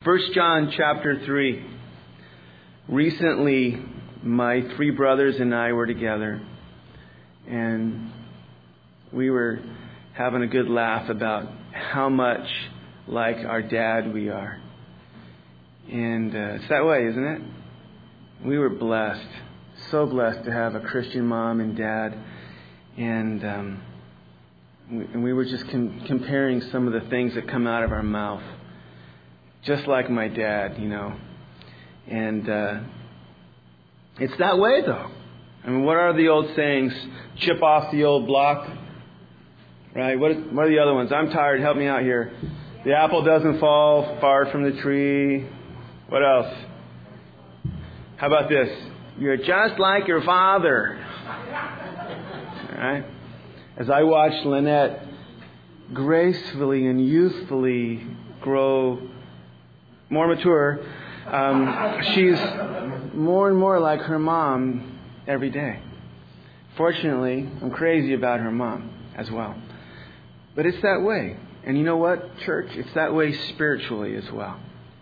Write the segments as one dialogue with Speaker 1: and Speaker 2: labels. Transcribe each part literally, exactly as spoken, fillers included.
Speaker 1: First John chapter three. Recently, my three brothers and I were together, and we were having a good laugh about how much like our dad we are. And uh, it's that way, isn't it? We were blessed, so blessed to have a Christian mom and dad. And, um, we, and we were just com- comparing some of the things that come out of our mouth. Just like my dad, you know. And uh, it's that way, though. I mean, what are the old sayings? Chip off the old block. Right? What, what are the other ones? I'm tired. Help me out here. The apple doesn't fall far from the tree. What else? How about this? You're just like your father. All right? As I watched Lynette gracefully and youthfully grow more mature, um, she's more and more like her mom every day. Fortunately, I'm crazy about her mom as well. But it's that way. And you know what, church? It's that way spiritually as well.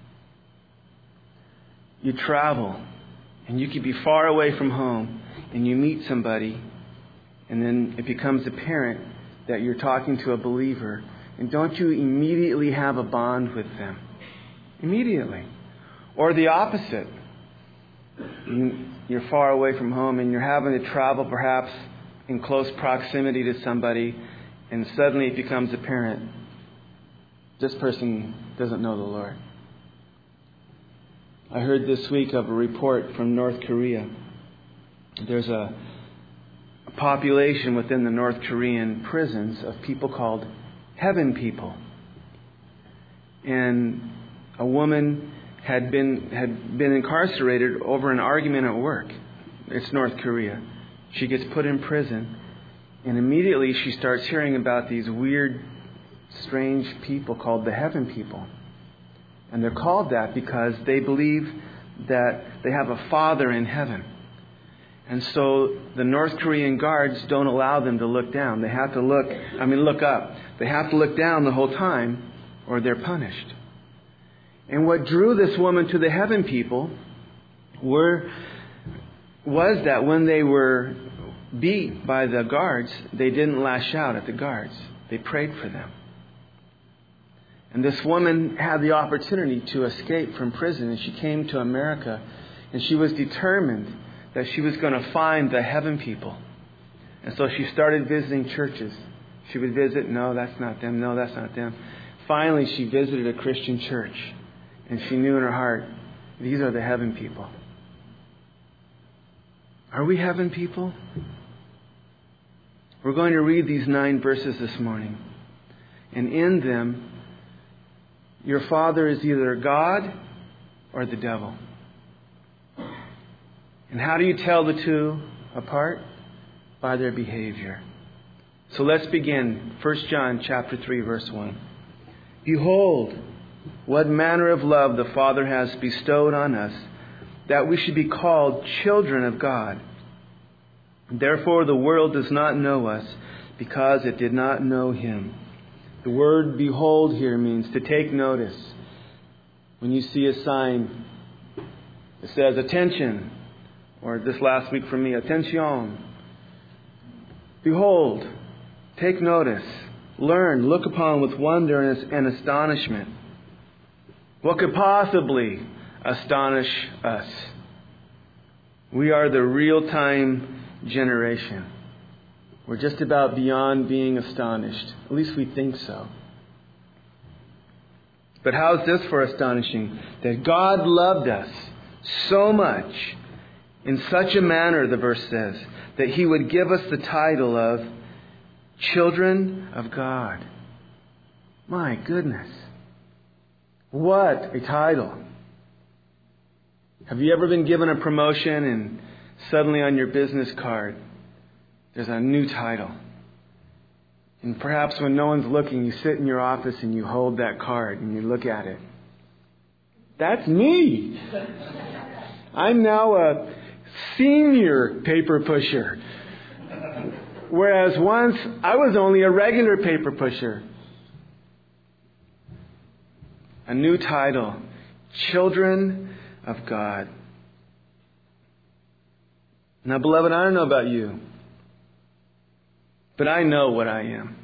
Speaker 1: You travel, and you could be far away from home, and you meet somebody, and then it becomes apparent that you're talking to a believer. And don't you immediately have a bond with them? Immediately. Or the opposite. You're far away from home and you're having to travel perhaps in close proximity to somebody, and suddenly it becomes apparent this person doesn't know the Lord. I heard this week of a report from North Korea. There's a, a population within the North Korean prisons of people called heaven people. And a woman had been had been incarcerated over an argument at work. It's North Korea. She gets put in prison, and immediately she starts hearing about these weird, strange people called the heaven people. And they're called that because they believe that they have a father in heaven. And so the North Korean guards don't allow them to look down. They have to look, I mean look up. They have to look down the whole time or they're punished. And what drew this woman to the heaven people were was that when they were beat by the guards, they didn't lash out at the guards. They prayed for them. And this woman had the opportunity to escape from prison, and she came to America, and she was determined that she was going to find the heaven people. And so she started visiting churches. She would visit, no, that's not them, no, that's not them. Finally, she visited a Christian church. And she knew in her heart, these are the heaven people. Are we heaven people? We're going to read these nine verses this morning. And in them, your father is either God or the devil. And how do you tell the two apart? By their behavior. So let's begin. First John chapter three, verse one. Behold, what manner of love the Father has bestowed on us, that we should be called children of God. Therefore the world does not know us, because it did not know Him. The word behold here means to take notice. When you see a sign that says attention, or this last week for me, attention. Behold, take notice, learn, look upon with wonder and astonishment. What could possibly astonish us? We are the real-time generation. We're just about beyond being astonished. At least we think so. But how is this for astonishing? That God loved us so much, in such a manner, the verse says, that He would give us the title of children of God. My goodness. What a title. Have you ever been given a promotion and suddenly on your business card there's a new title? And perhaps when no one's looking, you sit in your office and you hold that card and you look at it. That's me. I'm now a senior paper pusher. Whereas once I was only a regular paper pusher. A new title Children of God. Now, beloved, I don't know about you, but I know what I am.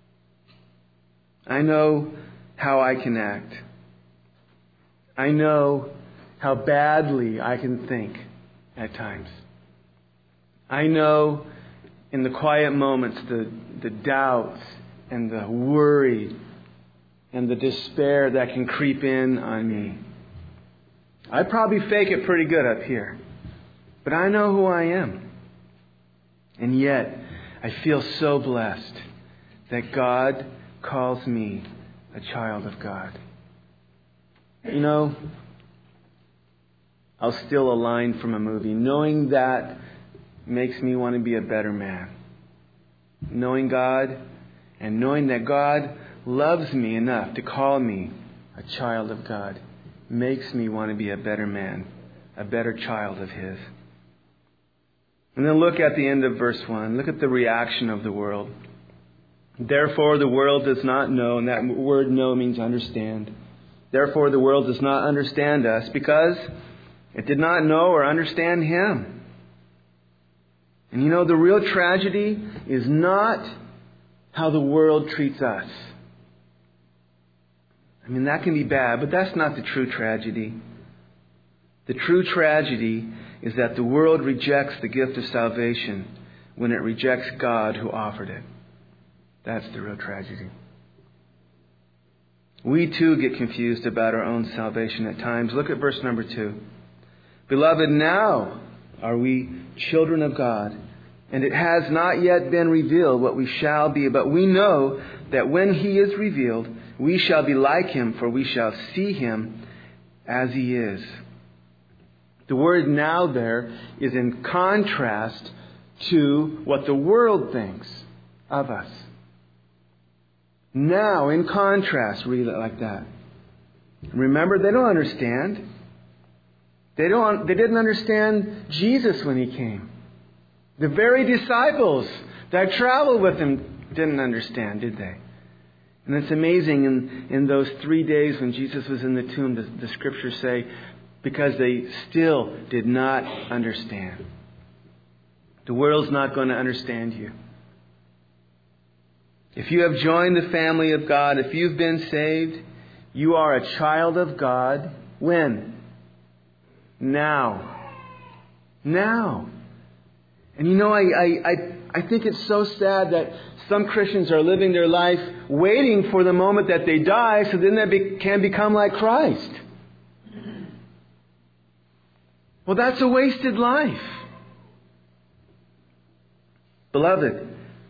Speaker 1: I know how I can act. I know how badly I can think at times. I know in the quiet moments the, the doubts and the worry and the despair that can creep in on me. I probably fake it pretty good up here, but I know who I am. And yet, I feel so blessed that God calls me a child of God. You know, I'll steal a line from a movie. Knowing that makes me want to be a better man. Knowing God and knowing that God loves me enough to call me a child of God makes me want to be a better man, a better child of His. And then look at the end of verse one. Look at the reaction of the world. Therefore the world does not know, and that word know means understand. Therefore the world does not understand us because it did not know or understand Him. And you know, the real tragedy is not how the world treats us. I mean, that can be bad, but that's not the true tragedy. The true tragedy is that the world rejects the gift of salvation when it rejects God who offered it. That's the real tragedy. We too get confused about our own salvation at times. Look at verse number two. Beloved, now are we children of God, and it has not yet been revealed what we shall be, but we know that when He is revealed, we shall be like Him, for we shall see Him as He is. The word now there is in contrast to what the world thinks of us. Now, in contrast, read it like that. Remember, they don't understand. They don't. They didn't understand Jesus when He came. The very disciples that traveled with Him didn't understand, did they? And it's amazing in, in those three days when Jesus was in the tomb, the, the Scriptures say, because they still did not understand. The world's not going to understand you. If you have joined the family of God, if you've been saved, you are a child of God. When? Now. Now. And you know, I, I, I, I think it's so sad that some Christians are living their life waiting for the moment that they die so then they be, can become like Christ. Well, that's a wasted life. Beloved,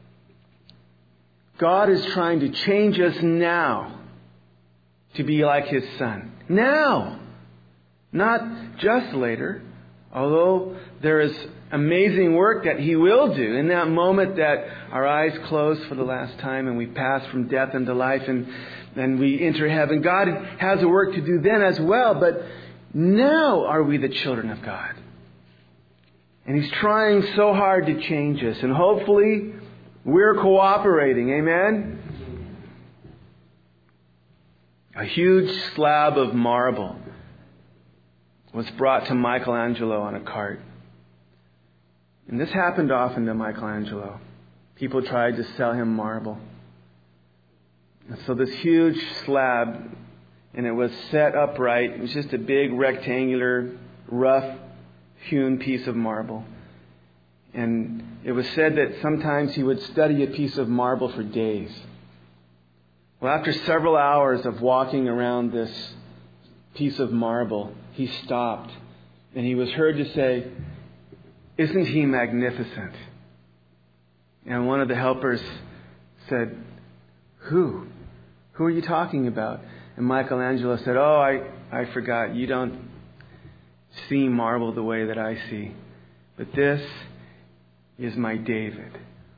Speaker 1: God is trying to change us now to be like His Son. Now. Not just later. Although there is amazing work that He will do in that moment that our eyes close for the last time and we pass from death into life and, and we enter heaven. God has a work to do then as well. But now are we the children of God. And He's trying so hard to change us. And hopefully we're cooperating. Amen? A huge slab of marble was brought to Michelangelo on a cart. And this happened often to Michelangelo. People tried to sell him marble. And so this huge slab, and it was set upright. It was just a big rectangular, rough hewn piece of marble. And it was said that sometimes he would study a piece of marble for days. Well, after several hours of walking around this piece of marble, he stopped and he was heard to say, "Isn't he magnificent?" And one of the helpers said, Who? Who are you talking about? And Michelangelo said, "Oh, I, I forgot. You don't see marble the way that I see. But this is my David."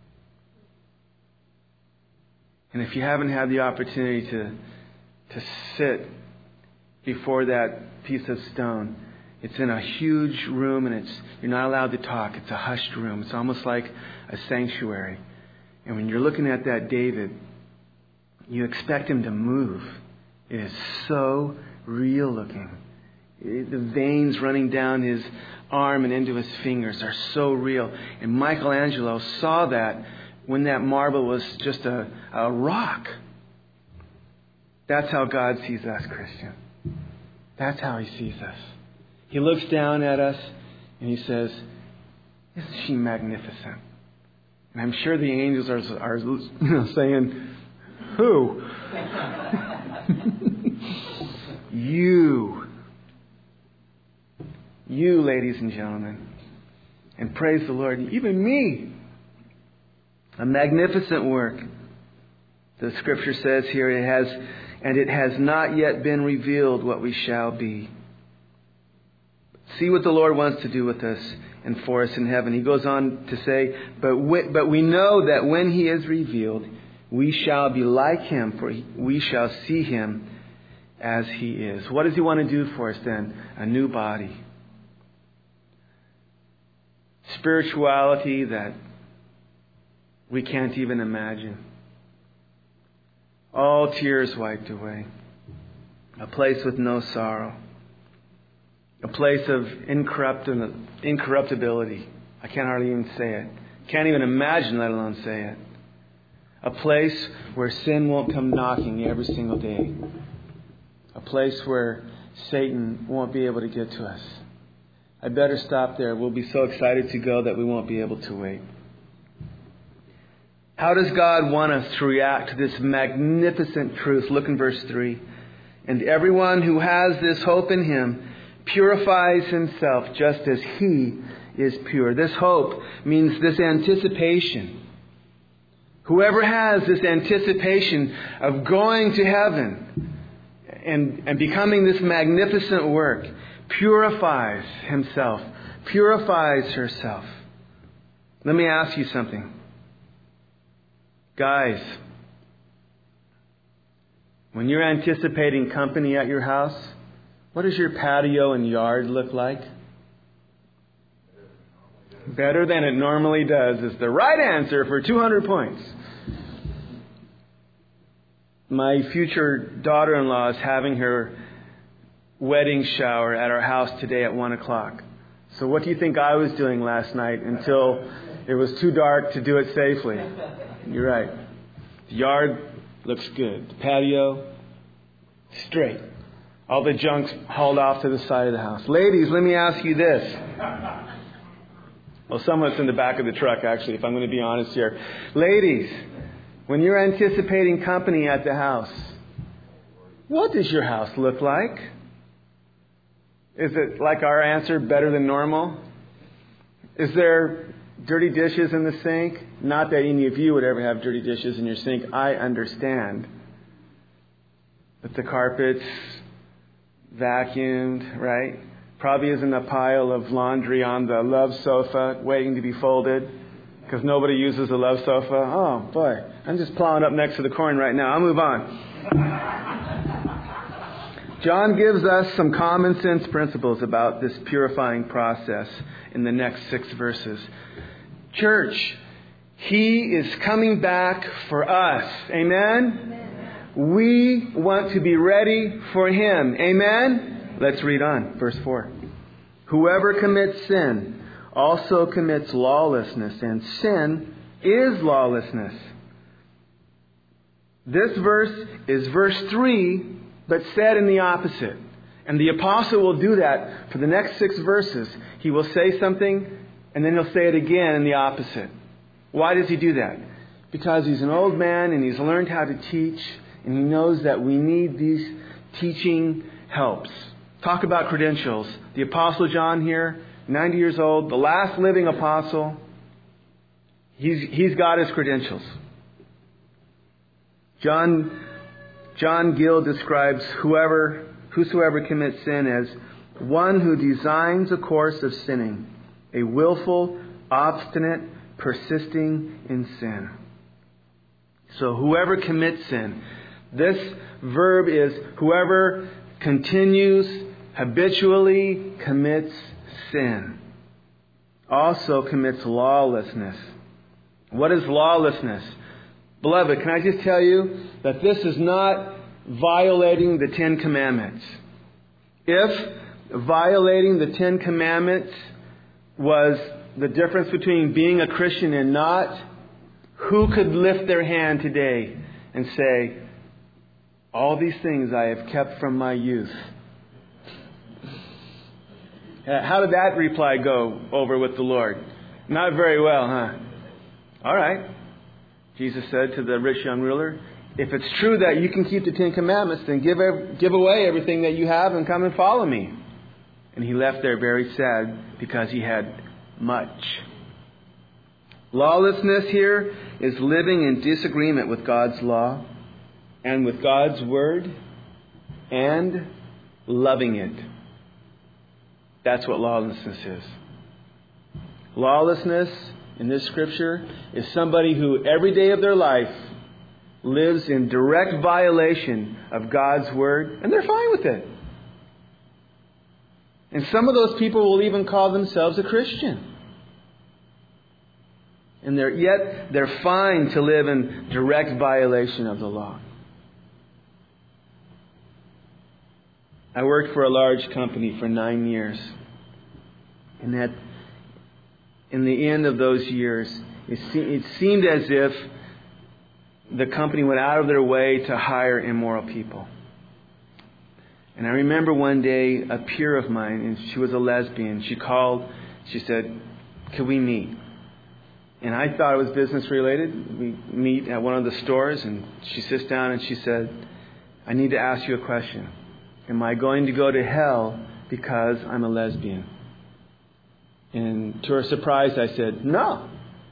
Speaker 1: And if you haven't had the opportunity to to sit before that piece of stone, it's in a huge room and it's you're not allowed to talk. It's a hushed room. It's almost like a sanctuary. And when you're looking at that David, you expect him to move. It is so real looking. The veins running down his arm and into his fingers are so real. And Michelangelo saw that when that marble was just a, a rock. That's how God sees us, Christian. That's how He sees us. He looks down at us and He says, "Isn't she magnificent?" And I'm sure the angels are, are you know, saying, "Who?" You. You, ladies and gentlemen. And praise the Lord, even me. A magnificent work. The Scripture says here, it has, and it has not yet been revealed what we shall be. See what the Lord wants to do with us and for us in heaven. He goes on to say, but we, but we know that when He is revealed, we shall be like Him, for we shall see Him as He is. What does He want to do for us then? A new body. Spirituality that we can't even imagine. All tears wiped away. A place with no sorrow. A place of incorrupti- incorruptibility. I can't hardly even say it. Can't even imagine, let alone say it. A place where sin won't come knocking every single day. A place where Satan won't be able to get to us. I better stop there. We'll be so excited to go that we won't be able to wait. How does God want us to react to this magnificent truth? Look in verse three. And everyone who has this hope in Him purifies himself just as He is pure. This hope means this anticipation. Whoever has this anticipation of going to heaven and, and becoming this magnificent work purifies himself, purifies herself. Let me ask you something. Guys, when you're anticipating company at your house, what does your patio and yard look like? Better than it normally does is the right answer for two hundred points. My future daughter-in-law is having her wedding shower at our house today at one o'clock. So what do you think I was doing last night until it was too dark to do it safely? You're right. The yard looks good. The patio, straight. All the junk's hauled off to the side of the house. Ladies, let me ask you this. Well, some of it's in the back of the truck, actually, if I'm going to be honest here. Ladies, when you're anticipating company at the house, what does your house look like? Is it like our answer, better than normal? Is there dirty dishes in the sink? Not that any of you would ever have dirty dishes in your sink. I understand. But the carpet's vacuumed, right? Probably isn't a pile of laundry on the love sofa waiting to be folded because nobody uses the love sofa. Oh, boy. I'm just plowing up next to the corn right now. I'll move on. John gives us some common sense principles about this purifying process in the next six verses. Church, He is coming back for us. Amen? Amen? We want to be ready for Him. Amen? Let's read on. Verse four. Whoever commits sin also commits lawlessness, and sin is lawlessness. This verse is verse three, but said in the opposite. And the apostle will do that for the next six verses. He will say something, and then he'll say it again in the opposite. Why does he do that? Because he's an old man and he's learned how to teach, and he knows that we need these teaching helps. Talk about credentials. The Apostle John here, ninety years old, the last living apostle. He's, he's got his credentials. John, John Gill describes whoever, whosoever commits sin as one who designs a course of sinning, a willful, obstinate, persisting in sin. So whoever commits sin. This verb is whoever continues, habitually commits sin. Also commits lawlessness. What is lawlessness? Beloved, can I just tell you that this is not violating the Ten Commandments. If violating the Ten Commandments was the difference between being a Christian and not, who could lift their hand today and say, all these things I have kept from my youth? How did that reply go over with the Lord? Not very well, huh? All right. Jesus said to the rich young ruler, if it's true that you can keep the Ten Commandments, then give give away everything that you have and come and follow me. And he left there very sad because he had much. Lawlessness here is living in disagreement with God's law and with God's word and loving it. That's what lawlessness is. Lawlessness in this scripture is somebody who every day of their life lives in direct violation of God's word, and they're fine with it. And some of those people will even call themselves a Christian. And they're, yet they're fine to live in direct violation of the law. I worked for a large company for nine years. And that, in the end of those years, it, se- it seemed as if the company went out of their way to hire immoral people. And I remember one day a peer of mine, and she was a lesbian, she called, she said, could we meet? And I thought it was business related. We meet at one of the stores, and she sits down and she said, I need to ask you a question. Am I going to go to hell because I'm a lesbian? And to her surprise, I said, no.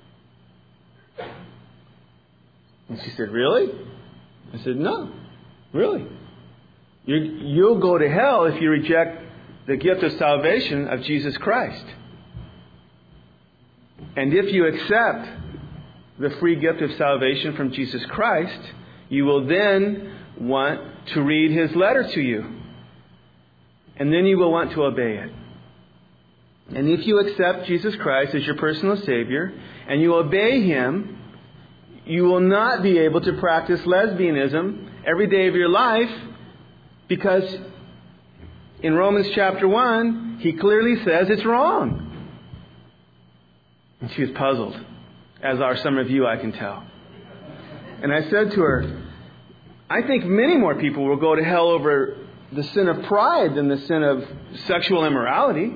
Speaker 1: And she said, really? I said, no, really. You, you'll go to hell if you reject the gift of salvation of Jesus Christ. And if you accept the free gift of salvation from Jesus Christ, you will then want to read His letter to you. And then you will want to obey it. And if you accept Jesus Christ as your personal Savior, and you obey Him, you will not be able to practice lesbianism every day of your life, because in Romans chapter one, He clearly says it's wrong. And she was puzzled, as are some of you, I can tell. And I said to her, I think many more people will go to hell over the sin of pride than the sin of sexual immorality.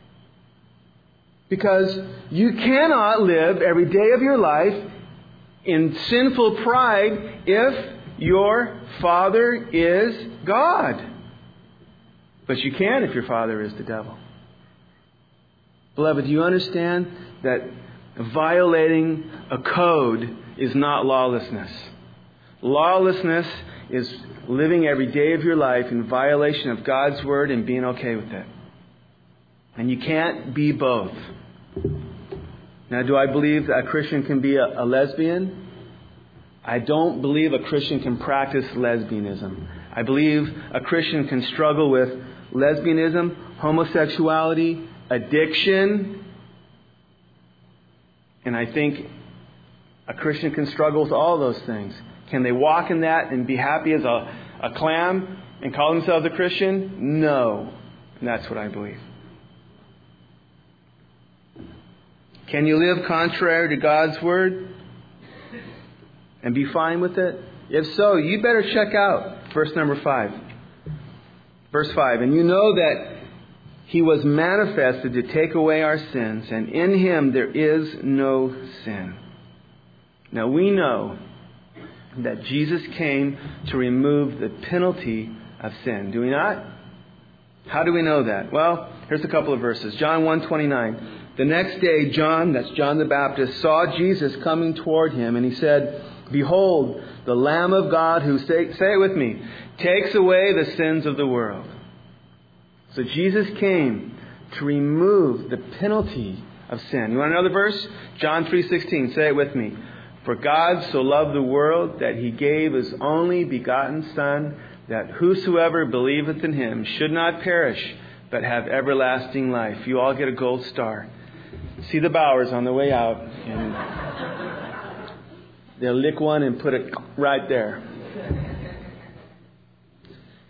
Speaker 1: Because you cannot live every day of your life in sinful pride if your father is God. But you can if your father is the devil. Beloved, do you understand that violating a code is not lawlessness? Lawlessness is living every day of your life in violation of God's word and being okay with it. And you can't be both. Now, do I believe that a Christian can be a, a lesbian? I don't believe a Christian can practice lesbianism. I believe a Christian can struggle with lesbianism, homosexuality, addiction. And I think a Christian can struggle with all those things. Can they walk in that and be happy as a, a clam and call themselves a Christian? No. And that's what I believe. Can you live contrary to God's word and be fine with it? If so, you better check out verse number five. Verse five. And you know that He was manifested to take away our sins, and in Him there is no sin. Now we know that Jesus came to remove the penalty of sin. Do we not? How do we know that? Well, here's a couple of verses. John one twenty-nine. The next day, John, that's John the Baptist, saw Jesus coming toward him, and he said, Behold, the Lamb of God who, say, say it with me, takes away the sins of the world. So Jesus came to remove the penalty of sin. You want another verse? John three sixteen. Say it with me. For God so loved the world that He gave His only begotten Son, that whosoever believeth in Him should not perish, but have everlasting life. You all get a gold star. See the Bowers on the way out, and they'll lick one and put it right there.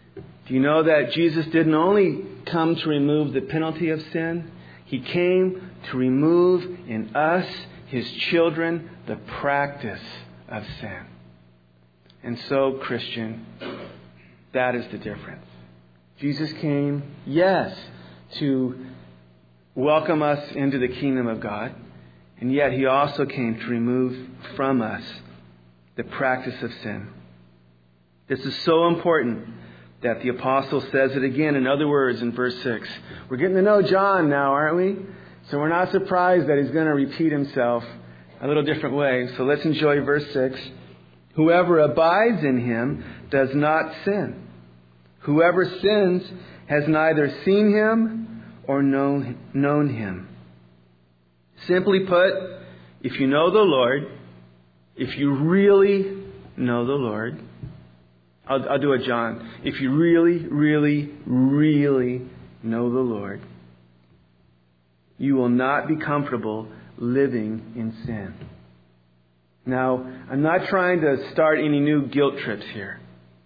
Speaker 1: Do you know that Jesus didn't only come to remove the penalty of sin? He came to remove in us, His children, the practice of sin. And so, Christian, that is the difference. Jesus came, yes, to welcome us into the kingdom of God. And yet He also came to remove from us the practice of sin. This is so important that the apostle says it again in other words in verse six. We're getting to know John now, aren't we? So we're not surprised that he's going to repeat himself a little different way. So let's enjoy verse six. Whoever abides in Him does not sin. Whoever sins has neither seen Him or known, known Him. Simply put, if you know the Lord, if you really know the Lord, I'll, I'll do it, John. If you really, really, really know the Lord, you will not be comfortable living in sin. Now, I'm not trying to start any new guilt trips here.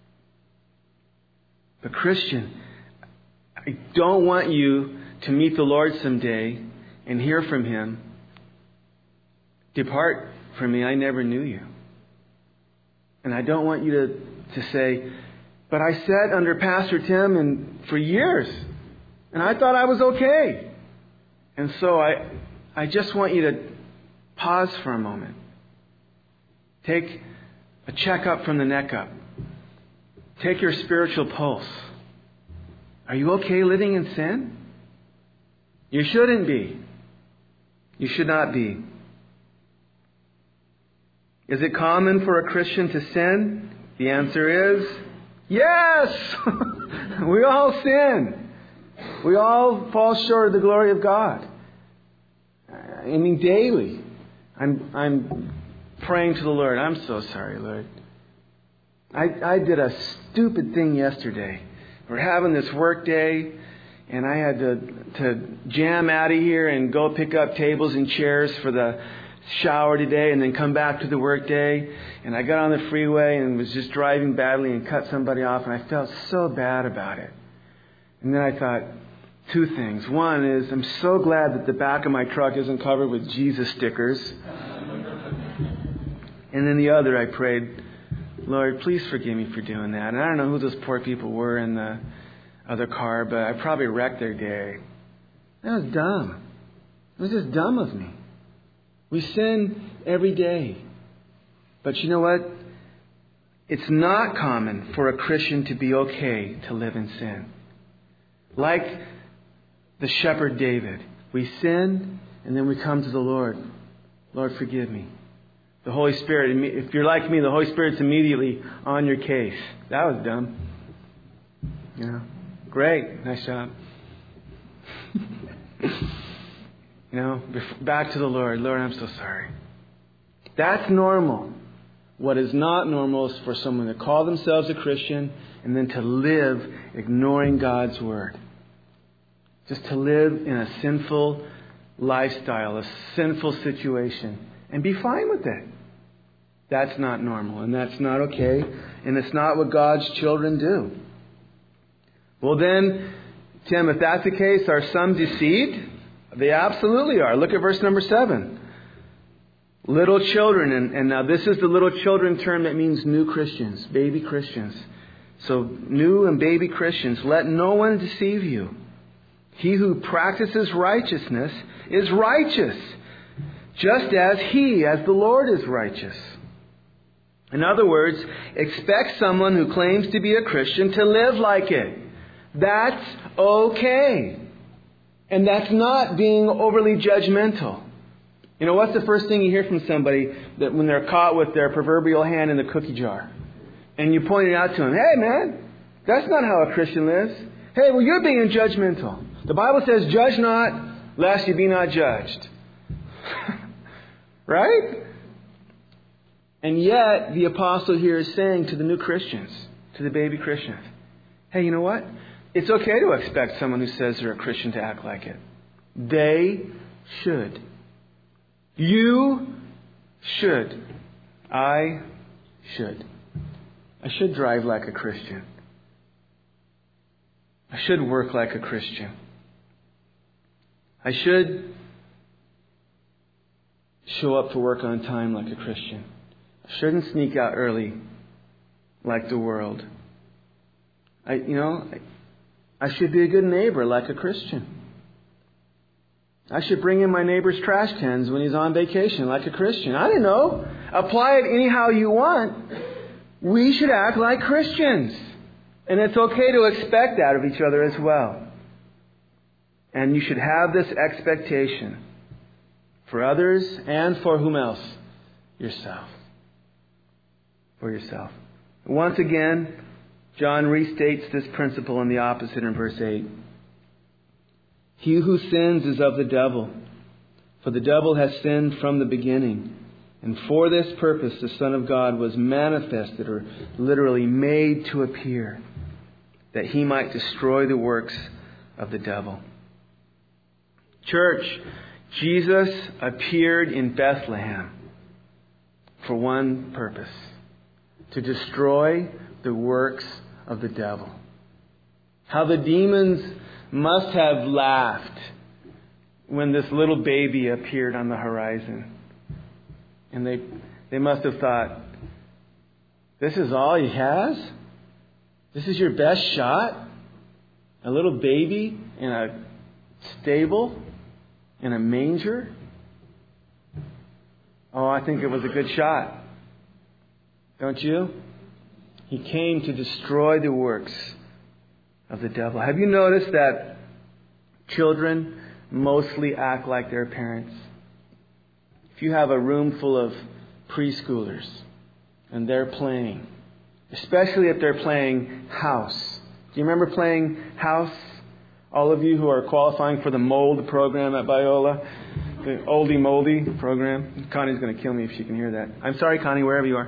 Speaker 1: But Christian, I don't want you to meet the Lord someday and hear from Him, "Depart from me, I never knew you." And I don't want you to, to say, "But I sat under Pastor Tim and for years, and I thought I was okay." And so I, I just want you to pause for a moment. Take a checkup from the neck up. Take your spiritual pulse. Are you okay living in sin? You shouldn't be. You should not be. Is it common for a Christian to sin? The answer is yes. We all sin. We all fall short of the glory of God. I mean, daily. I'm I'm praying to the Lord. I'm so sorry, Lord. I I did a stupid thing yesterday. We're having this work day, and I had to to jam out of here and go pick up tables and chairs for the shower today and then come back to the work day. And I got on the freeway and was just driving badly and cut somebody off, and I felt so bad about it. And then I thought, two things. One is, I'm so glad that the back of my truck isn't covered with Jesus stickers. And then the other, I prayed, "Lord, please forgive me for doing that." And I don't know who those poor people were in the other car, but I probably wrecked their day. That was dumb. It was just dumb of me. We sin every day. But you know what? It's not common for a Christian to be okay to live in sin. Like the shepherd David, we sin and then we come to the Lord. "Lord, forgive me." The Holy Spirit, if you're like me, the Holy Spirit's immediately on your case. That was dumb. You know, great, nice job. You know, back to the Lord. "Lord, I'm so sorry." That's normal. What is not normal is for someone to call themselves a Christian and then to live ignoring God's Word. Just to live in a sinful lifestyle, a sinful situation, and be fine with it. That's not normal, and that's not okay, and it's not what God's children do. Well then, Tim, if that's the case, are some deceived? They absolutely are. Look at verse number seven. Little children, and, and now this is the little children term that means new Christians, baby Christians. So new and baby Christians, let no one deceive you. He who practices righteousness is righteous, just as He, as the Lord, is righteous. In other words, expect someone who claims to be a Christian to live like it. That's okay. And that's not being overly judgmental. You know, what's the first thing you hear from somebody that when they're caught with their proverbial hand in the cookie jar? And you point it out to them. "Hey, man, that's not how a Christian lives. Hey, well, you're being judgmental. The Bible says, 'Judge not, lest you be not judged.'" Right? And yet, the apostle here is saying to the new Christians, to the baby Christians, hey, you know what? It's okay to expect someone who says they're a Christian to act like it. They should. You should. I should. I should drive like a Christian. I should work like a Christian. I should show up for work on time like a Christian. I shouldn't sneak out early like the world. I, you know, I, I should be a good neighbor like a Christian. I should bring in my neighbor's trash cans when he's on vacation like a Christian. I don't know. Apply it anyhow you want. We should act like Christians. And it's okay to expect that of each other as well. And you should have this expectation for others and for whom else? Yourself. For yourself. Once again, John restates this principle in the opposite in verse eight. He who sins is of the devil, for the devil has sinned from the beginning. And for this purpose the Son of God was manifested, or literally made to appear, that he might destroy the works of the devil. Church, Jesus appeared in Bethlehem for one purpose: to destroy the works of the devil. How the demons must have laughed when this little baby appeared on the horizon. And they they must have thought, this is all he has? This is your best shot? A little baby in a stable? In a manger? Oh, I think it was a good shot. Don't you? He came to destroy the works of the devil. Have you noticed that children mostly act like their parents? If you have a room full of preschoolers and they're playing, especially if they're playing house. Do you remember playing house? All of you who are qualifying for the mold program at Biola, the oldie moldy program. Connie's going to kill me if she can hear that. I'm sorry, Connie, wherever you are.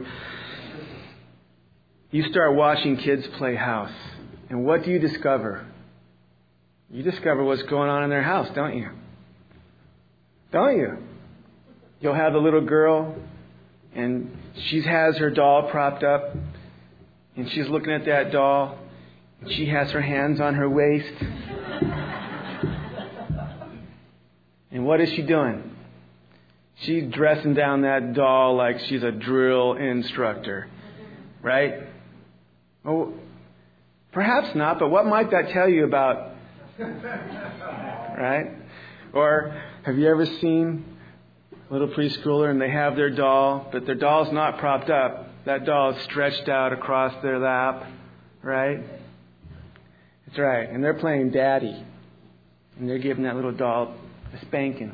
Speaker 1: You start watching kids play house. And what do you discover? You discover what's going on in their house, don't you? Don't you? You'll have the little girl, and she has her doll propped up, and she's looking at that doll, and she has her hands on her waist. And what is she doing? She's dressing down that doll like she's a drill instructor, right? Oh, perhaps not, but what might that tell you about, right? Or have you ever seen a little preschooler and they have their doll, but their doll's not propped up. That doll is stretched out across their lap, right? That's right. And they're playing daddy. And they're giving that little doll a spanking.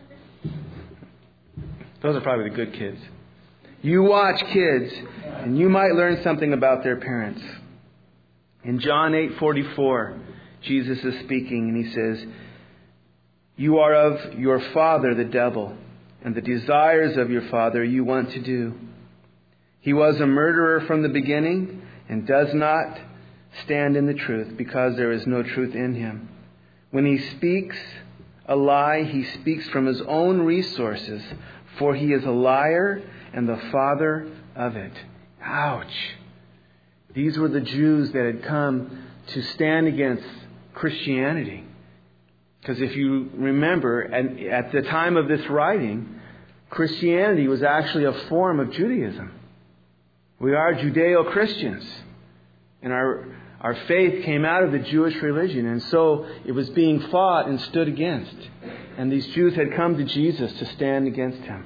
Speaker 1: Those are probably the good kids. You watch kids, and you might learn something about their parents. In John eight forty-four, Jesus is speaking, and he says, "You are of your father, the devil, and the desires of your father you want to do. He was a murderer from the beginning and does not stand in the truth, because there is no truth in him. When he speaks a lie, he speaks from his own resources, for he is a liar and the father of it." Ouch. These were the Jews that had come to stand against Christianity. Because if you remember, at the time of this writing, Christianity was actually a form of Judaism. We are Judeo-Christians. And our our faith came out of the Jewish religion. And so it was being fought and stood against. And these Jews had come to Jesus to stand against him.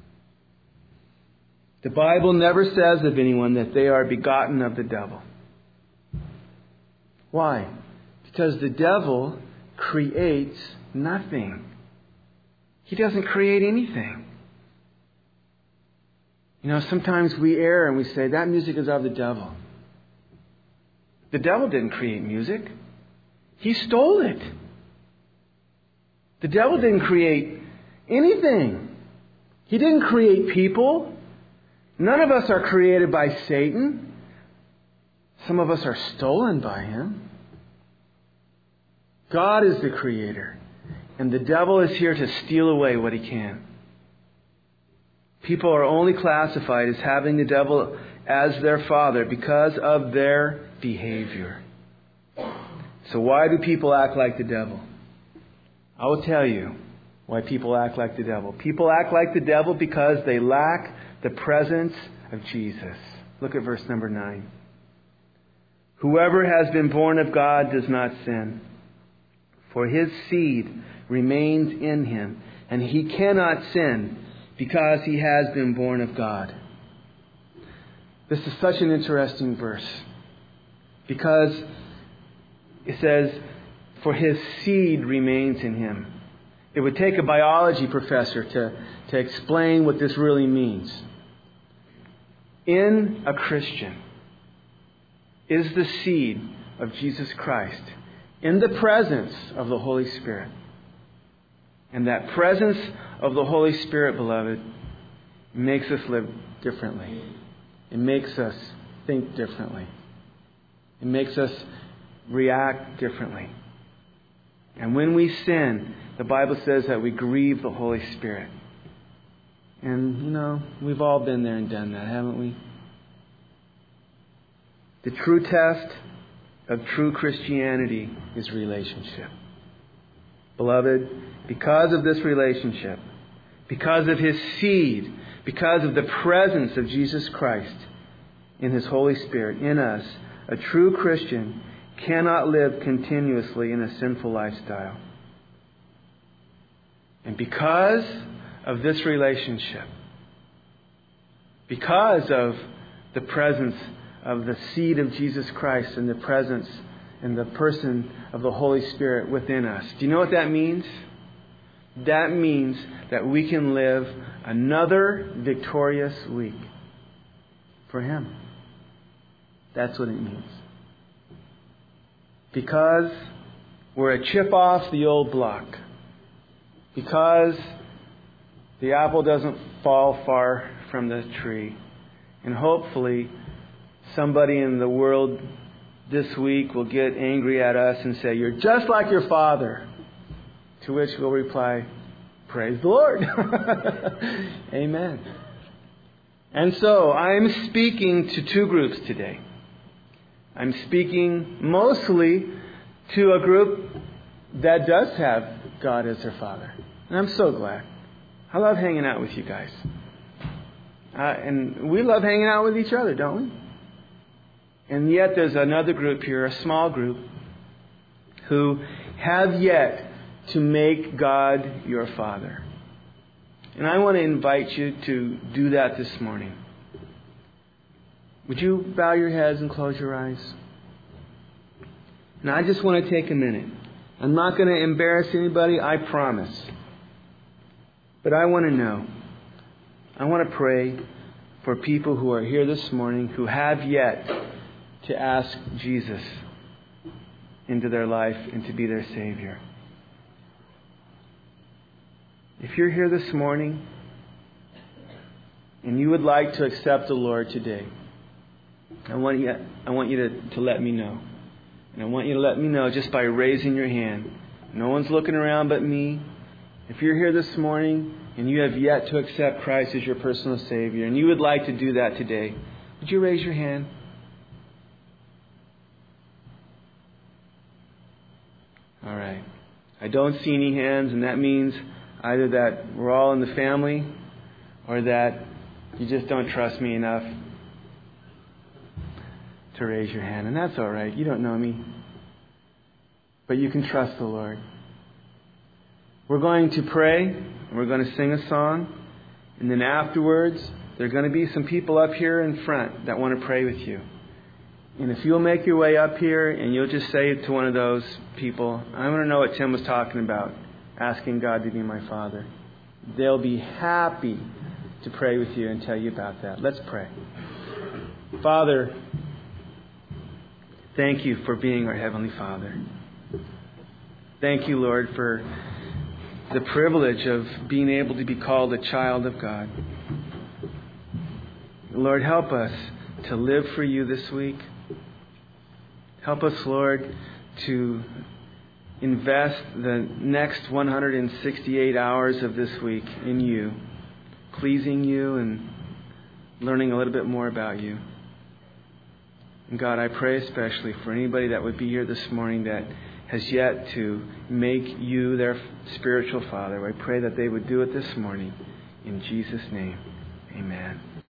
Speaker 1: The Bible never says of anyone that they are begotten of the devil. Why? Because the devil creates nothing. He doesn't create anything. You know, sometimes we err and we say, that music is of the devil. The devil didn't create music. He stole it. The devil didn't create anything. He didn't create people. None of us are created by Satan. Some of us are stolen by him. God is the creator. And the devil is here to steal away what he can. People are only classified as having the devil as their father because of their behavior. So why do people act like the devil? I will tell you why people act like the devil. People act like the devil because they lack the presence of Jesus. Look at verse number nine. Whoever has been born of God does not sin, for his seed remains in him, and he cannot sin because he has been born of God. This is such an interesting verse because it says, for his seed remains in him. It would take a biology professor to, to explain what this really means. In a Christian is the seed of Jesus Christ in the presence of the Holy Spirit. And that presence of the Holy Spirit, beloved, makes us live differently. It makes us think differently. It makes us react differently. And when we sin, the Bible says that we grieve the Holy Spirit. And, you know, we've all been there and done that, haven't we? The true test of true Christianity is relationship. Beloved, because of this relationship, because of His seed, because of the presence of Jesus Christ in His Holy Spirit in us, a true Christian cannot live continuously in a sinful lifestyle. And because of this relationship, because of the presence of the seed of Jesus Christ and the presence and the person of the Holy Spirit within us, do you know what that means? That means that we can live another victorious week for Him. That's what it means. Because we're a chip off the old block. Because the apple doesn't fall far from the tree. And hopefully somebody in the world this week will get angry at us and say, "You're just like your father." To which we'll reply, "Praise the Lord." Amen. And so I'm speaking to two groups today. I'm speaking mostly to a group that does have God as their Father. And I'm so glad. I love hanging out with you guys. Uh, and we love hanging out with each other, don't we? And yet there's another group here, a small group, who have yet to make God your Father. And I want to invite you to do that this morning. Would you bow your heads and close your eyes? And I just want to take a minute. I'm not going to embarrass anybody, I promise. But I want to know. I want to pray for people who are here this morning who have yet to ask Jesus into their life and to be their Savior. If you're here this morning and you would like to accept the Lord today, I want you, I want you to, to let me know. And I want you to let me know just by raising your hand. No one's looking around but me. If you're here this morning and you have yet to accept Christ as your personal Savior and you would like to do that today, would you raise your hand? All right. I don't see any hands, and that means either that we're all in the family or that you just don't trust me enough to raise your hand. And that's all right. You don't know me. But you can trust the Lord. We're going to pray, and we're going to sing a song. And then afterwards, there are going to be some people up here in front that want to pray with you. And if you'll make your way up here and you'll just say to one of those people, "I want to know what Tim was talking about, asking God to be my Father," they'll be happy to pray with you and tell you about that. Let's pray. Father, thank you for being our Heavenly Father. Thank you, Lord, for the privilege of being able to be called a child of God. Lord, help us to live for you this week. Help us, Lord, to invest the next one hundred sixty-eight hours of this week in you, pleasing you and learning a little bit more about you. And God, I pray especially for anybody that would be here this morning that has yet to make you their spiritual father. I pray that they would do it this morning. In Jesus' name, amen.